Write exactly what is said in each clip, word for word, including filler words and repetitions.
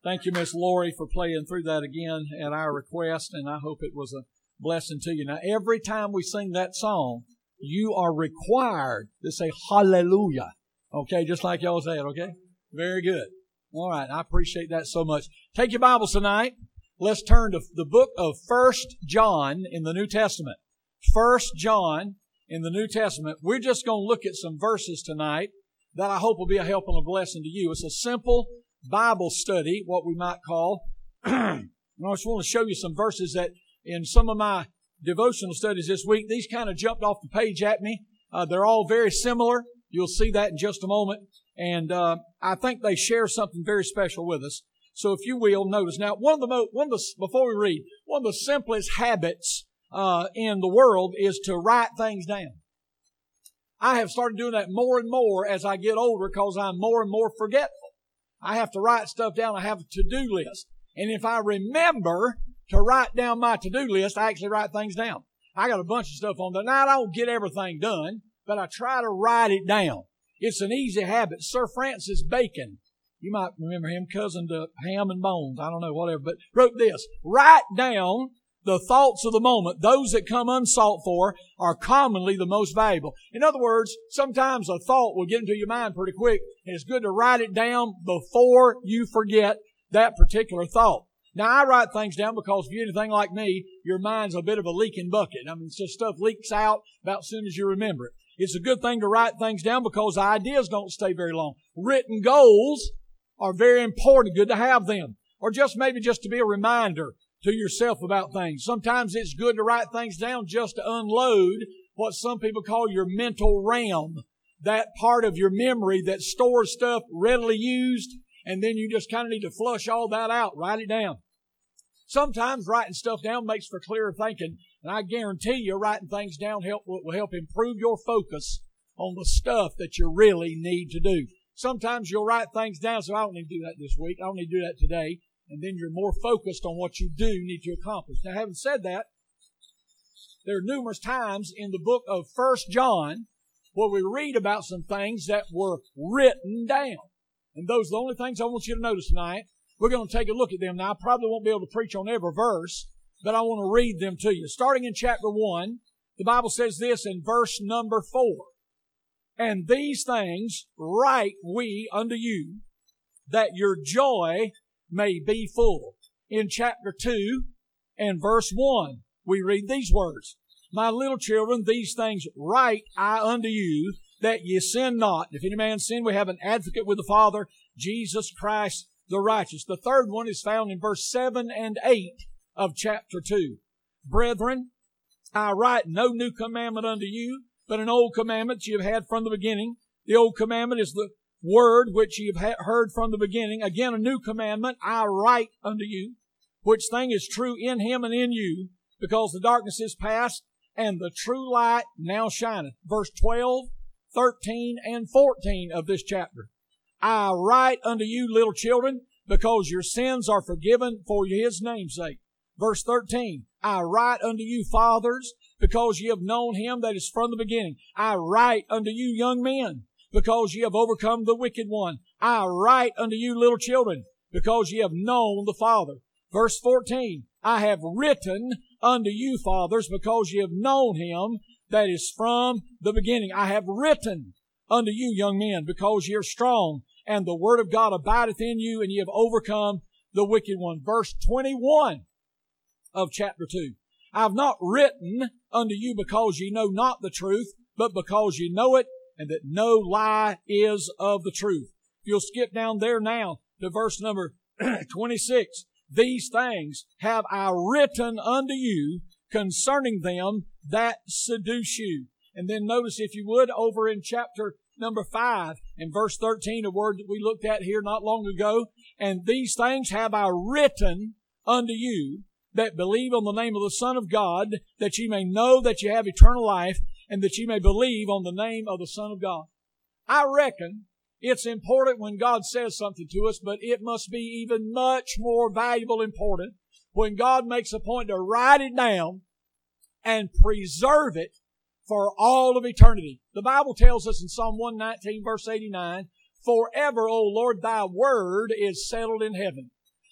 Thank you, Miss Lori, for playing through that again at our request, and I hope it was a blessing to you. Now, every time we sing that song, you are required to say hallelujah. Okay, just like y'all said, okay? Very good. All right, I appreciate that so much. Take your Bibles tonight. Let's turn to the book of First John in the New Testament. First John in the New Testament. We're just going to look at some verses tonight that I hope will be a help and a blessing to you. It's a simple Bible study, what we might call. I just want to show you some verses that in some of my devotional studies this week, these kind of jumped off the page at me. Uh, they're all very similar. You'll see that in just a moment. And uh, I think they share something very special with us. So if you will, notice. Now, one of the most, one of the, before we read, one of the simplest habits uh, in the world is to write things down. I have started doing that more and more as I get older because I'm more and more forgetful. I have to write stuff down. I have a to-do list. And if I remember to write down my to-do list, I actually write things down. I got a bunch of stuff on there. Now, I don't get everything done, but I try to write it down. It's an easy habit. Sir Francis Bacon, you might remember him, cousin to Ham and Bones, I don't know, whatever, but wrote this: write down the thoughts of the moment. Those that come unsought for are commonly the most valuable. In other words, sometimes a thought will get into your mind pretty quick, and it's good to write it down before you forget that particular thought. Now, I write things down because if you're anything like me, your mind's a bit of a leaking bucket. I mean, it's just stuff leaks out about as soon as you remember it. It's a good thing to write things down because ideas don't stay very long. Written goals are very important, good to have them. Or just maybe just to be a reminder to yourself about things. Sometimes it's good to write things down just to unload what some people call your mental RAM, that part of your memory that stores stuff readily used, and then you just kind of need to flush all that out. Write it down. Sometimes writing stuff down makes for clearer thinking, and I guarantee you writing things down help, will help improve your focus on the stuff that you really need to do. Sometimes you'll write things down, so I don't need to do that this week. I don't need to do that today. And then you're more focused on what you do need to accomplish. Now, having said that, there are numerous times in the book of First John where we read about some things that were written down. And those are the only things I want you to notice tonight. We're going to take a look at them. Now, I probably won't be able to preach on every verse, but I want to read them to you. Starting in chapter one, the Bible says this in verse number four. And these things write we unto you, that your joy may be full. In chapter two and verse one, we read these words. My little children, these things write I unto you, that ye sin not. If any man sin, we have an advocate with the Father, Jesus Christ the righteous. The third one is found in verse seven and eight of chapter two. Brethren, I write no new commandment unto you, but an old commandment you have had from the beginning. The old commandment is the word which ye have heard from the beginning. Again, a new commandment I write unto you, which thing is true in him and in you, because the darkness is past, and the true light now shineth. Verse twelve, thirteen, and fourteen of this chapter. I write unto you, little children, because your sins are forgiven for his name's sake. Verse thirteen, I write unto you, fathers, because ye have known him that is from the beginning. I write unto you, young men, because ye have overcome the wicked one. I write unto you, little children, because ye have known the Father. Verse fourteen, I have written unto you, fathers, because ye have known him that is from the beginning. I have written unto you, young men, because ye are strong, and the word of God abideth in you, and ye have overcome the wicked one. Verse twenty-one of chapter two. I have not written unto you because ye know not the truth, but because ye know it, and that no lie is of the truth. If you'll skip down there now to verse number twenty-six. These things have I written unto you concerning them that seduce you. And then notice, if you would, over in chapter number five and verse thirteen, a word that we looked at here not long ago. And these things have I written unto you that believe on the name of the Son of God, that ye may know that ye have eternal life, and that ye may believe on the name of the Son of God. I reckon it's important when God says something to us, but it must be even much more valuable and important when God makes a point to write it down and preserve it for all of eternity. The Bible tells us in Psalm one nineteen, verse eighty-nine, forever, O Lord, thy word is settled in heaven.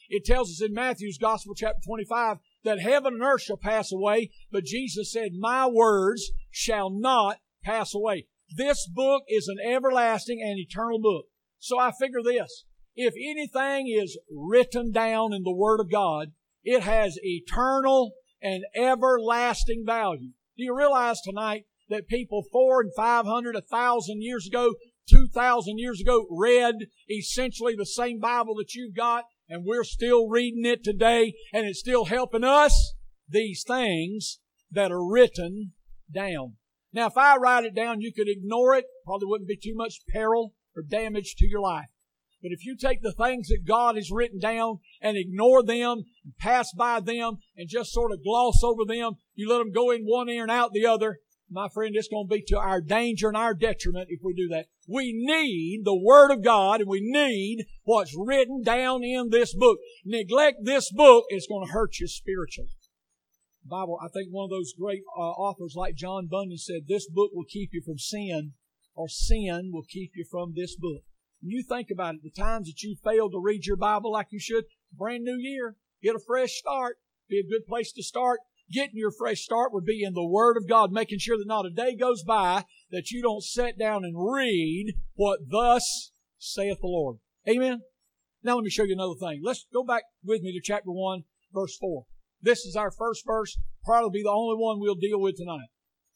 It tells us in Matthew's Gospel, chapter twenty-five, that heaven and earth shall pass away, but Jesus said, my words shall not pass away. This book is an everlasting and eternal book. So I figure this, if anything is written down in the Word of God, it has eternal and everlasting value. Do you realize tonight that people four and five hundred, a thousand years ago, two thousand years ago read essentially the same Bible that you've got, and we're still reading it today, and it's still helping us? These things that are written down. Now, if I write it down, you could ignore it. Probably wouldn't be too much peril or damage to your life. But if you take the things that God has written down and ignore them, and pass by them, and just sort of gloss over them, you let them go in one ear and out the other, my friend, it's going to be to our danger and our detriment if we do that. We need the Word of God, and we need what's written down in this book. Neglect this book, it's going to hurt you spiritually. The Bible, I think one of those great uh, authors like John Bunyan said, this book will keep you from sin, or sin will keep you from this book. When you think about it, the times that you failed to read your Bible like you should, brand new year, get a fresh start, be a good place to start. Getting your fresh start would be in the Word of God, making sure that not a day goes by that you don't sit down and read what thus saith the Lord. Amen? Now let me show you another thing. Let's go back with me to chapter one, verse four. This is our first verse, probably be the only one we'll deal with tonight.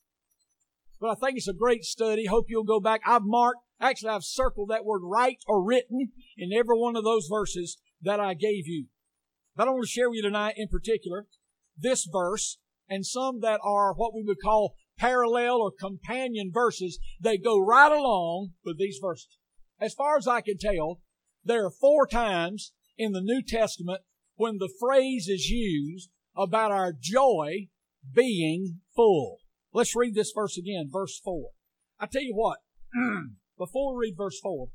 But I think it's a great study. Hope you'll go back. I've marked, actually I've circled that word write or written in every one of those verses that I gave you. But I want to share with you tonight in particular this verse and some that are what we would call parallel or companion verses. They go right along with these verses. As far as I can tell, there are four times in the New Testament when the phrase is used about our joy being full. Let's read this verse again, verse four. I tell you what, before we read verse four,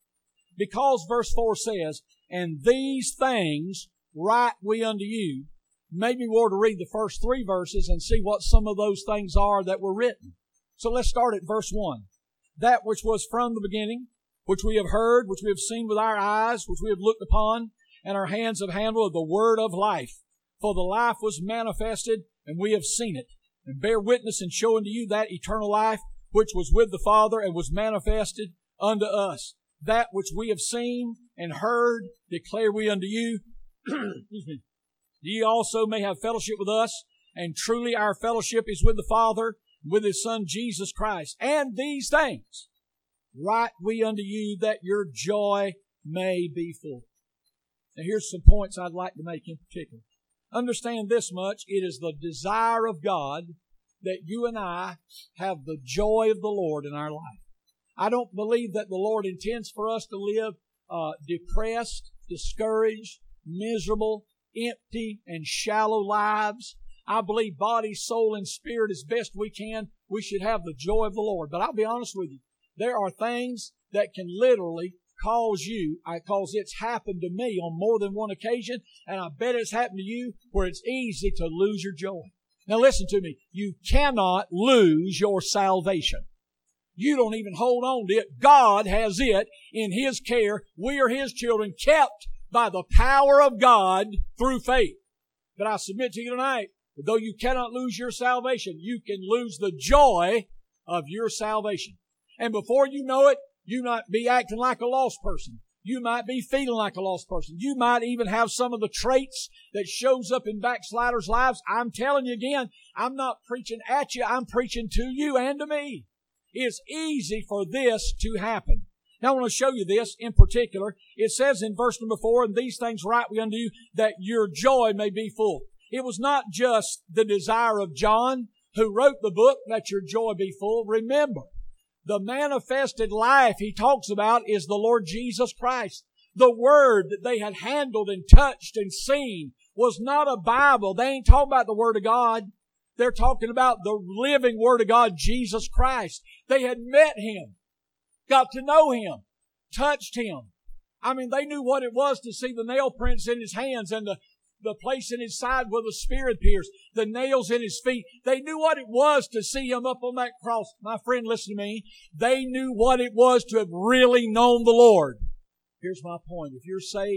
because verse four says, and these things write we unto you, maybe we ought to read the first three verses and see what some of those things are that were written. So let's start at verse one. That which was from the beginning, which we have heard, which we have seen with our eyes, which we have looked upon, and our hands have handled of the word of life. For the life was manifested, and we have seen it, and bear witness and show unto you that eternal life, which was with the Father and was manifested unto us. That which we have seen and heard declare we unto you. Excuse me. Ye also may have fellowship with us, and truly our fellowship is with the Father, with His Son Jesus Christ. And these things write we unto you, that your joy may be full. Now here's some points I'd like to make in particular. Understand this much, it is the desire of God that you and I have the joy of the Lord in our life. I don't believe that the Lord intends for us to live uh, depressed, discouraged, miserable, empty, and shallow lives. I believe body, soul, and spirit as best we can, we should have the joy of the Lord. But I'll be honest with you, there are things that can literally cause you, cause it's happened to me on more than one occasion, and I bet it's happened to you, where it's easy to lose your joy. Now listen to me, you cannot lose your salvation. You don't even hold on to it. God has it in His care. We are His children, kept by the power of God through faith. But I submit to you tonight, that though you cannot lose your salvation, you can lose the joy of your salvation. And before you know it, you might be acting like a lost person. You might be feeling like a lost person. You might even have some of the traits that shows up in backsliders' lives. I'm telling you again, I'm not preaching at you. I'm preaching to you and to me. It's easy for this to happen. Now I want to show you this in particular. It says in verse number four, and these things write we unto you, that your joy may be full. It was not just the desire of John, who wrote the book, that your joy be full. Remember, the manifested life he talks about is the Lord Jesus Christ. The Word that they had handled and touched and seen was not a Bible. They ain't talking about the Word of God. They're talking about the living Word of God, Jesus Christ. They had met Him, got to know Him, touched Him. I mean, they knew what it was to see the nail prints in His hands and the the place in His side where the spear pierced, the nails in His feet. They knew what it was to see Him up on that cross. My friend, listen to me. They knew what it was to have really known the Lord. Here's my point. If you're saved,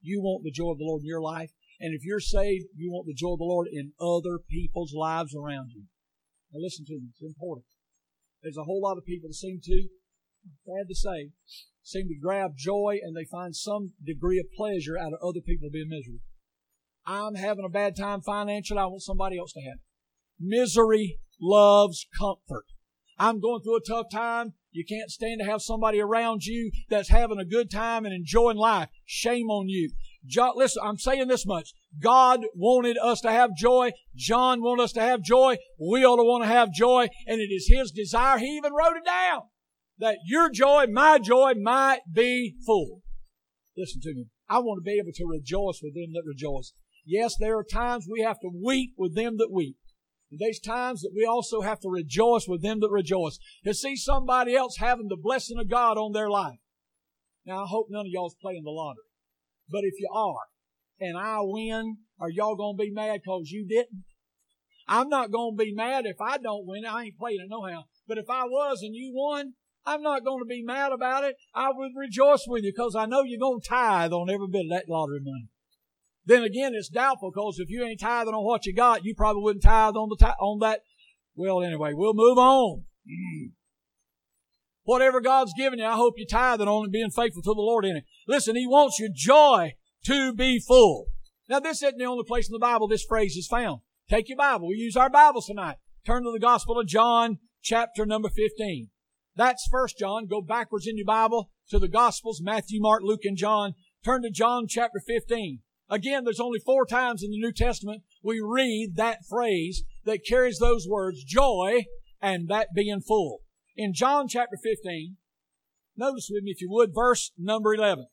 you want the joy of the Lord in your life. And if you're saved, you want the joy of the Lord in other people's lives around you. Now listen to me. It's important. There's a whole lot of people that seem to, sad to say, seem to grab joy and they find some degree of pleasure out of other people being miserable. I'm having a bad time financially. I want somebody else to have it. Misery loves comfort. I'm going through a tough time. You can't stand to have somebody around you that's having a good time and enjoying life. Shame on you. John, listen, I'm saying this much. God wanted us to have joy. John wanted us to have joy. We ought to want to have joy. And it is His desire. He even wrote it down. That your joy, my joy, might be full. Listen to me. I want to be able to rejoice with them that rejoice. Yes, there are times we have to weep with them that weep. And there's times that we also have to rejoice with them that rejoice. To see somebody else having the blessing of God on their life. Now, I hope none of y'all's playing the lottery. But if you are, and I win, are y'all going to be mad because you didn't? I'm not going to be mad if I don't win. I ain't playing it no how. But if I was and you won, I'm not going to be mad about it. I would rejoice with you because I know you're going to tithe on every bit of that lottery money. Then again, it's doubtful because if you ain't tithing on what you got, you probably wouldn't tithe on the ti- on that. Well, anyway, we'll move on. Mm. Whatever God's given you, I hope you're tithing on and being faithful to the Lord in it. Listen, He wants your joy to be full. Now, this isn't the only place in the Bible this phrase is found. Take your Bible. We use our Bibles tonight. Turn to the Gospel of John, chapter number fifteen. That's First John. Go backwards in your Bible to the Gospels, Matthew, Mark, Luke, and John. Turn to John chapter fifteen. Again, there's only four times in the New Testament we read that phrase that carries those words, joy, and that being full. In John chapter fifteen, notice with me if you would, verse number eleven.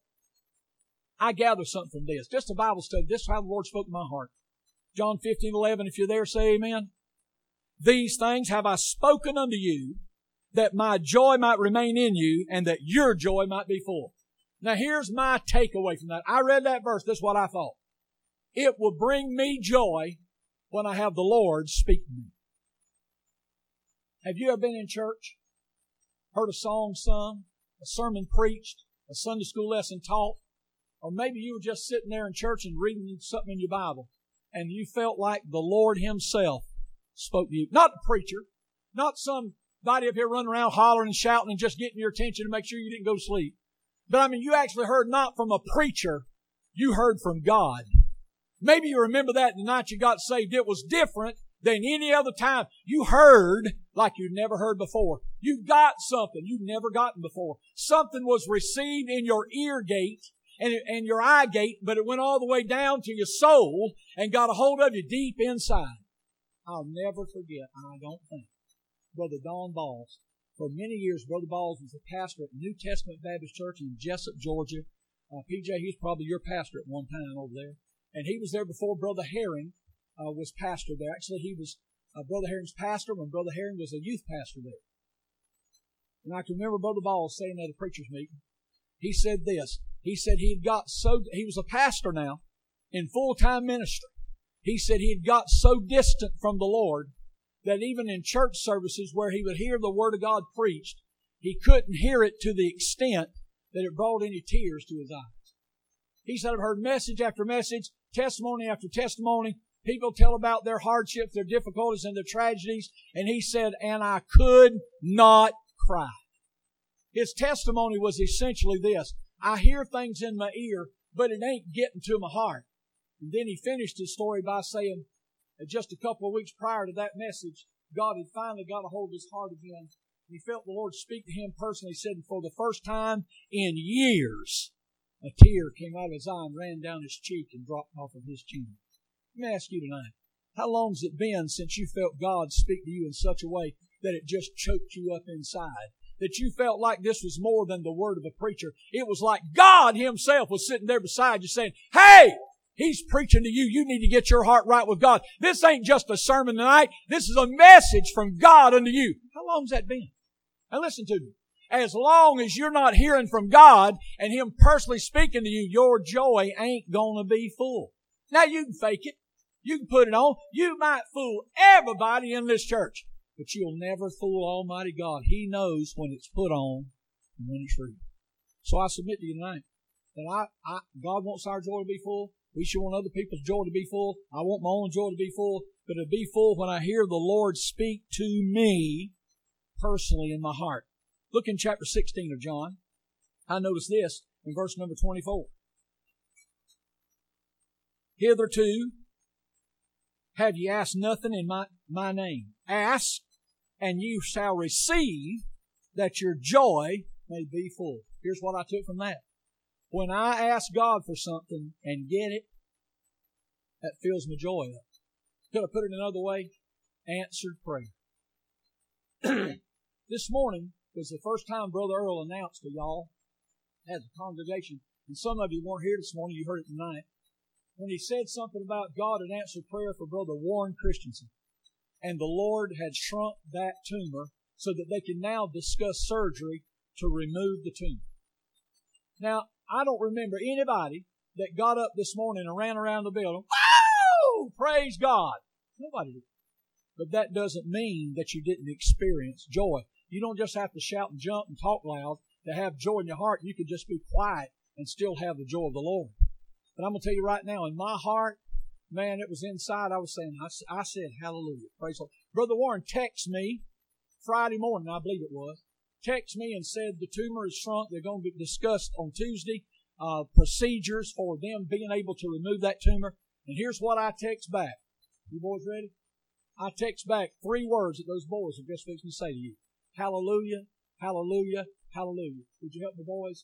I gather something from this. Just a Bible study. This is how the Lord spoke to my heart. John fifteen eleven, if you're there, say amen. These things have I spoken unto you, that my joy might remain in you, and that your joy might be full. Now here's my takeaway from that. I read that verse. This is what I thought. It will bring me joy when I have the Lord speak to me. Have you ever been in church, heard a song sung, a sermon preached, a Sunday school lesson taught, or maybe you were just sitting there in church and reading something in your Bible, and you felt like the Lord Himself spoke to you. Not the preacher, not somebody up here running around hollering and shouting and just getting your attention to make sure you didn't go to sleep. But I mean, you actually heard not from a preacher, you heard from God. Maybe you remember that the night you got saved. It was different than any other time. You heard like you'd never heard before. You got something you'd never gotten before. Something was received in your ear gate and, and your eye gate, but it went all the way down to your soul and got a hold of you deep inside. I'll never forget, I don't think, Brother Don Balls. For many years, Brother Balls was a pastor at New Testament Baptist Church in Jessup, Georgia. Uh, P J, he was probably your pastor at one time over there. And he was there before Brother Herring uh, was pastor there. Actually, he was uh, Brother Herring's pastor when Brother Herring was a youth pastor there. And I can remember Brother Balls saying at a preacher's meeting, he said this. He said he had got so, he was a pastor now in full-time ministry. He said he had got so distant from the Lord that even in church services where he would hear the Word of God preached, he couldn't hear it to the extent that it brought any tears to his eyes. He said, I've heard message after message, testimony after testimony. People tell about their hardships, their difficulties, and their tragedies. And he said, and I could not cry. His testimony was essentially this. I hear things in my ear, but it ain't getting to my heart. And then he finished his story by saying, just a couple of weeks prior to that message, God had finally got a hold of his heart again. And he felt the Lord speak to him personally. He said, for the first time in years, a tear came out of his eye and ran down his cheek and dropped off of his chin. Let me ask you tonight, how long has it been since you felt God speak to you in such a way that it just choked you up inside? That you felt like this was more than the word of a preacher. It was like God Himself was sitting there beside you saying, hey, He's preaching to you. You need to get your heart right with God. This ain't just a sermon tonight. This is a message from God unto you. How long's that been? Now listen to me. As long as you're not hearing from God and Him personally speaking to you, your joy ain't gonna be full. Now you can fake it. You can put it on. You might fool everybody in this church, but you'll never fool Almighty God. He knows when it's put on and when it's real. So I submit to you tonight that I, I God wants our joy to be full. We should want other people's joy to be full. I want my own joy to be full, but to be full when I hear the Lord speak to me personally in my heart. Look in chapter sixteen of John. I notice this in verse number twenty-four. Hitherto have ye asked nothing in my, my name. Ask, and you shall receive, that your joy may be full. Here's what I took from that. When I ask God for something and get it, that fills my joy up. Could I put it another way? Answered prayer. This morning was the first time Brother Earl announced to y'all as a congregation, and some of you weren't here this morning, you heard it tonight, when he said something about God had answered prayer for Brother Warren Christensen. And the Lord had shrunk that tumor so that they can now discuss surgery to remove the tumor. Now, I don't remember anybody that got up this morning and ran around the building, woo! Praise God. Nobody did. But that doesn't mean that you didn't experience joy. You don't just have to shout and jump and talk loud to have joy in your heart. You could just be quiet and still have the joy of the Lord. But I'm going to tell you right now, in my heart, man, it was inside. I was saying, I, I said, hallelujah. Praise the Lord. Brother Warren texted me Friday morning, I believe it was, texted me and said the tumor is shrunk. They're going to be discussed on Tuesday, uh, procedures for them being able to remove that tumor. And here's what I text back. You boys ready? I text back three words that those boys are just fixing to say to you. Hallelujah, hallelujah, hallelujah. Would you help me, boys?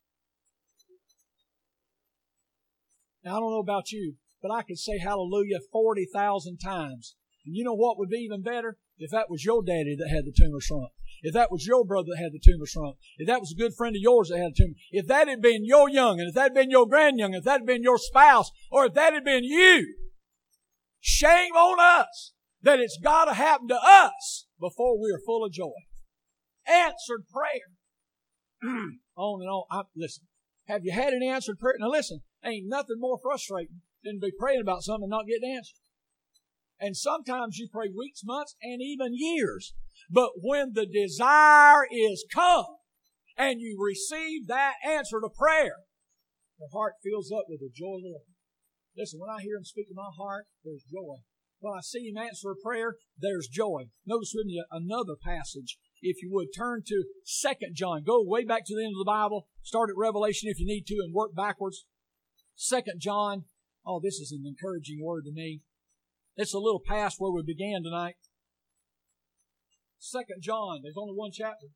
Now, I don't know about you, but I could say hallelujah forty thousand times. And you know what would be even better? If that was your daddy that had the tumor shrunk. If that was your brother that had the tumor shrunk. If that was a good friend of yours that had a tumor. If that had been your young'un, if that had been your grandyoung'un, if that had been your spouse, or if that had been you, shame on us that it's got to happen to us before we are full of joy. Answered prayer. On and on. I, listen, have you had an answered prayer? Now listen, ain't nothing more frustrating than to be praying about something and not getting answered. And sometimes you pray weeks, months, and even years. But when the desire is come and you receive that answer to prayer, your heart fills up with the joy of the Lord. Listen, when I hear Him speak to my heart, there's joy. When I see Him answer a prayer, there's joy. Notice with me another passage. If you would, turn to Second John. Go way back to the end of the Bible. Start at Revelation if you need to and work backwards. Second John. Oh, this is an encouraging word to me. It's a little past where we began tonight. Second John. There's only one chapter.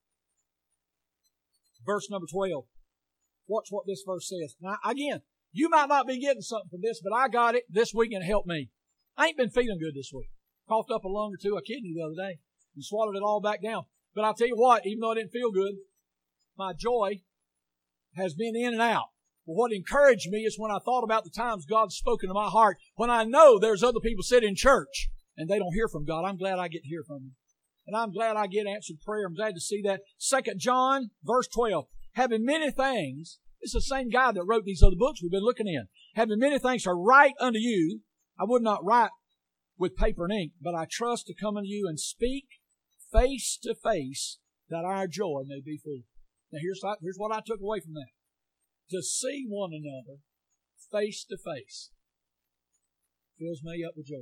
Verse number twelve. Watch what this verse says. Now, again, you might not be getting something from this, but I got it this week and it helped me. I ain't been feeling good this week. Coughed up a lung or two, a kidney the other day, and swallowed it all back down. But I'll tell you what, even though I didn't feel good, my joy has been in and out. But what encouraged me is when I thought about the times God's spoken to my heart, when I know there's other people sitting in church and they don't hear from God. I'm glad I get to hear from Him. And I'm glad I get answered prayer. I'm glad to see that. Second John, verse twelve. Having many things, it's the same guy that wrote these other books we've been looking in. Having many things to write unto you, I would not write with paper and ink, but I trust to come unto you and speak face to face that our joy may be full. Now here's, here's what I took away from that. To see one another face to face fills me up with joy.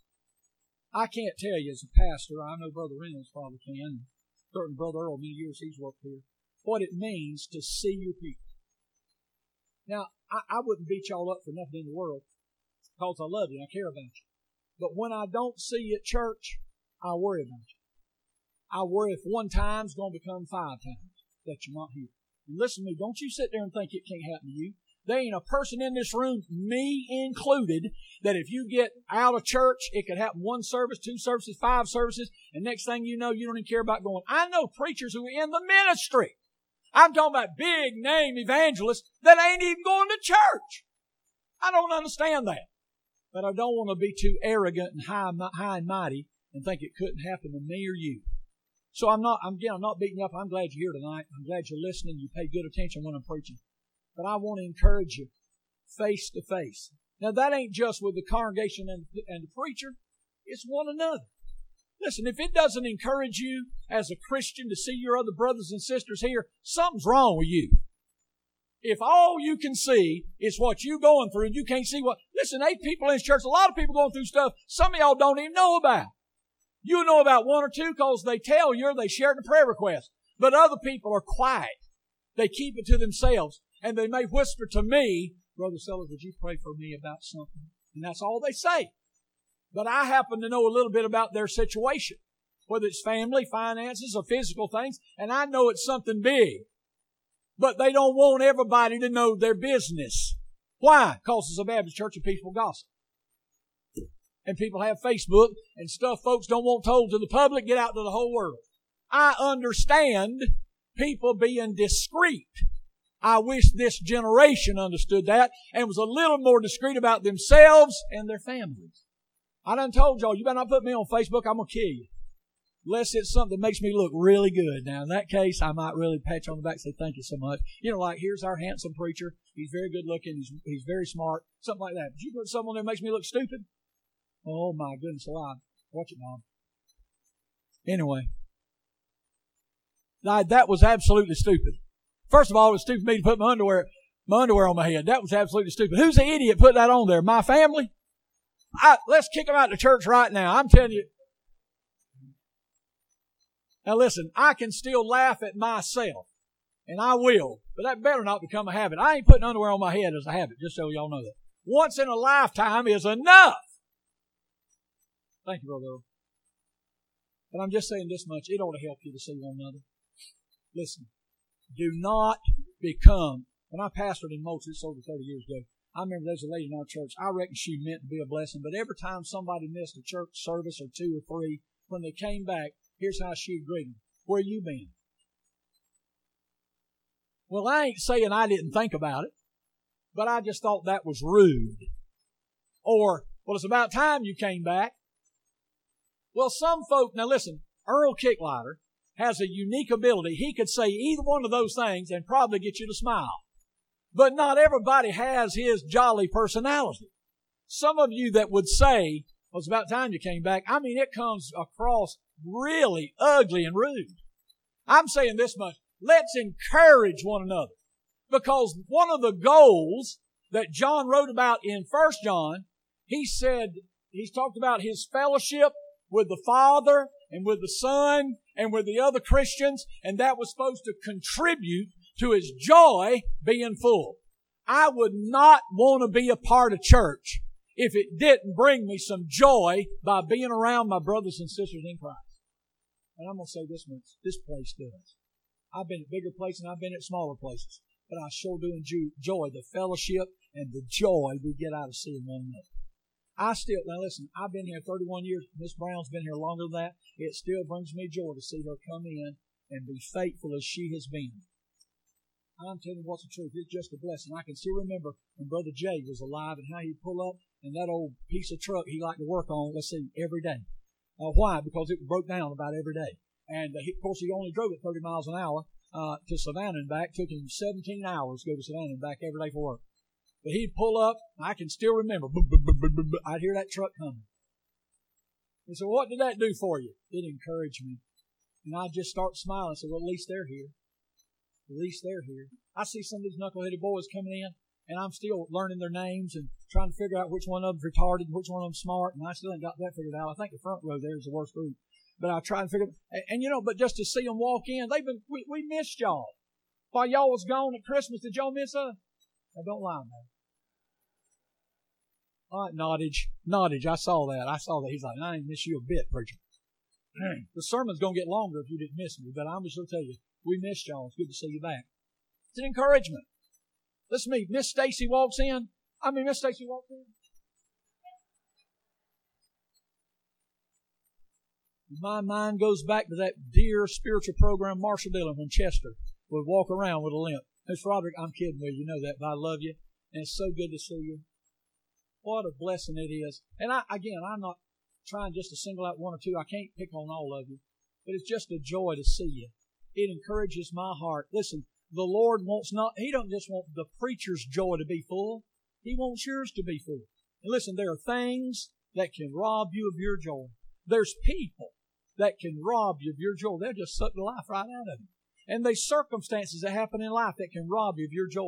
I can't tell you as a pastor, I know Brother Reynolds probably can, certainly Brother Earl, many years he's worked here, what it means to see your people. Now, I, I wouldn't beat y'all up for nothing in the world because I love you and I care about you. But when I don't see you at church, I worry about you. I worry if one time's going to become five times that you're not here. And listen to me, don't you sit there and think it can't happen to you. There ain't a person in this room, me included, that if you get out of church, it could happen one service, two services, five services, and next thing you know, you don't even care about going. I know preachers who are in the ministry. I'm talking about big name evangelists that ain't even going to church. I don't understand that. But I don't want to be too arrogant and high, high and mighty and think it couldn't happen to me or you. So I'm not, I'm, again, I'm not beating you up. I'm glad you're here tonight. I'm glad you're listening. You pay good attention when I'm preaching. But I want to encourage you face to face. Now that ain't just with the congregation and, and the preacher. It's one another. Listen, if it doesn't encourage you as a Christian to see your other brothers and sisters here, something's wrong with you. If all you can see is what you're going through, and you can't see what, listen, eight people in this church, a lot of people going through stuff some of y'all don't even know about. You know about one or two because they tell you or they share it in a prayer request. But other people are quiet. They keep it to themselves. And they may whisper to me, Brother Sellers, would you pray for me about something? And that's all they say. But I happen to know a little bit about their situation, whether it's family, finances, or physical things, and I know it's something big. But they don't want everybody to know their business. Why? Because it's a Baptist church and people gossip. And people have Facebook and stuff folks don't want told to the public, get out to the whole world. I understand people being discreet. I wish this generation understood that and was a little more discreet about themselves and their families. I done told y'all, you better not put me on Facebook, I'm going to kill you. Unless it's something that makes me look really good. Now, in that case, I might really pat you on the back and say, thank you so much. You know, like, here's our handsome preacher. He's very good looking. He's, he's very smart. Something like that. But you put someone there that makes me look stupid? Oh, my goodness alive. Watch it, Mom. Anyway. That, that was absolutely stupid. First of all, it was stupid for me to put my underwear, my underwear on my head. That was absolutely stupid. Who's the idiot put that on there? My family? I, let's kick them out of the church right now. I'm telling you. Now listen, I can still laugh at myself, and I will, but that better not become a habit. I ain't putting underwear on my head as a habit, just so y'all know that. Once in a lifetime is enough. Thank you, Brother Earl. But I'm just saying this much, it ought to help you to see one another. Listen, do not become, when I pastored in Moses over thirty years ago, I remember there's a lady in our church, I reckon she meant to be a blessing, but every time somebody missed a church service or two or three, when they came back, here's how she'd greet them. Where you been? Well, I ain't saying I didn't think about it, but I just thought that was rude. Or, well, it's about time you came back. Well, some folk, now listen, Earl Kicklighter has a unique ability. He could say either one of those things and probably get you to smile. But not everybody has his jolly personality. Some of you that would say, well, it's about time you came back, I mean, it comes across really ugly and rude. I'm saying this much. Let's encourage one another. Because one of the goals that John wrote about in First John, he said, he's talked about his fellowship with the Father and with the Son and with the other Christians, and that was supposed to contribute to his joy being full. I would not want to be a part of church if it didn't bring me some joy by being around my brothers and sisters in Christ. And I'm going to say this much, this place does. I've been at bigger places and I've been at smaller places, but I sure do enjoy the fellowship and the joy we get out of seeing one another. I still, now listen, I've been here thirty-one years. Miss Brown's been here longer than that. It still brings me joy to see her come in and be faithful as she has been. I'm telling you what's the truth. It's just a blessing. I can still remember when Brother Jay was alive and how he'd pull up in that old piece of truck he liked to work on, let's see, every day. Uh, why? Because it broke down about every day. And, uh, he, of course, he only drove it thirty miles an hour uh, to Savannah and back. It took him seventeen hours to go to Savannah and back every day for work. But he'd pull up, I can still remember, boop, boop, boop, boop, boop, I'd hear that truck coming. And so what did that do for you? It encouraged me. And I'd just start smiling and say, well, at least they're here. At least they're here. I see some of these knuckleheaded boys coming in, and I'm still learning their names and trying to figure out which one of them's retarded and which one of them's smart, and I still ain't got that figured out. I think the front row there is the worst group. But I try and figure it out. And, and, you know, but just to see them walk in, they've been, we, we missed y'all. While y'all was gone at Christmas, did y'all miss us? Now, don't lie, man. All right, Nottage. Nottage, I saw that. I saw that. He's like, I ain't miss you a bit, preacher. The sermon's going to get longer if you didn't miss me, but I'm just going to tell you, we missed y'all. It's good to see you back. It's an encouragement. Listen to me. Miss Stacy walks in. I mean, Miss Stacy walks in. My mind goes back to that dear spiritual program, Marshall Dillon, when Chester would walk around with a limp. Miss Roderick, I'm kidding with you. You know that, but I love you. And it's so good to see you. What a blessing it is. And I, again, I'm not trying just to single out one or two. I can't pick on all of you. But it's just a joy to see you. It encourages my heart. Listen, the Lord wants not, He don't just want the preacher's joy to be full. He wants yours to be full. And listen, there are things that can rob you of your joy. There's people that can rob you of your joy. They'll just suck the life right out of you. And there's circumstances that happen in life that can rob you of your joy.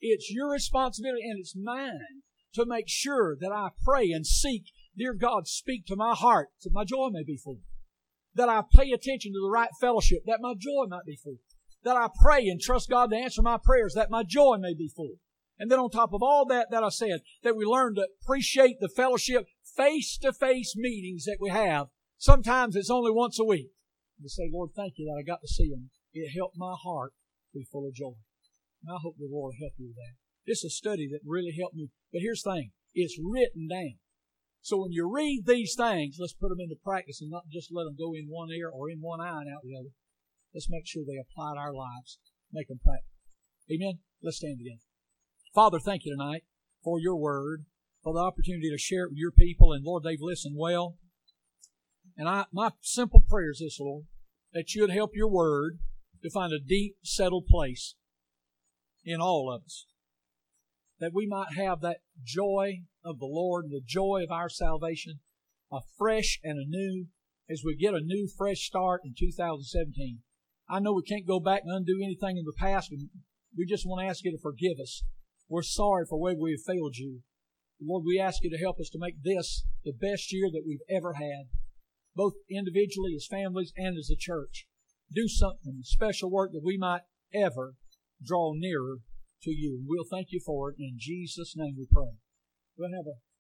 It's your responsibility and it's mine to make sure that I pray and seek, dear God, speak to my heart that my joy may be full. That I pay attention to the right fellowship that my joy might be full. That I pray and trust God to answer my prayers that my joy may be full. And then on top of all that that I said, that we learn to appreciate the fellowship, face-to-face meetings that we have. Sometimes it's only once a week. To say, Lord, thank you that I got to see them. It helped my heart be full of joy. And I hope the Lord will help you with that. This is a study that really helped me. But here's the thing. It's written down. So when you read these things, let's put them into practice and not just let them go in one ear or in one eye and out the other. Let's make sure they apply to our lives. Make them practical. Amen? Let's stand together. Father, thank you tonight for your word, for the opportunity to share it with your people. And Lord, they've listened well. And I, my simple prayer is this, Lord, that you would help your word to find a deep, settled place in all of us. That we might have that joy of the Lord, the joy of our salvation, afresh and anew as we get a new, fresh start in two thousand seventeen. I know we can't go back and undo anything in the past, and we just want to ask you to forgive us. We're sorry for where we have failed you. Lord, we ask you to help us to make this the best year that we've ever had, both individually as families and as a church. Do something, special work that we might ever draw nearer to you. And we'll thank you for it. In Jesus' name we pray. We'll have a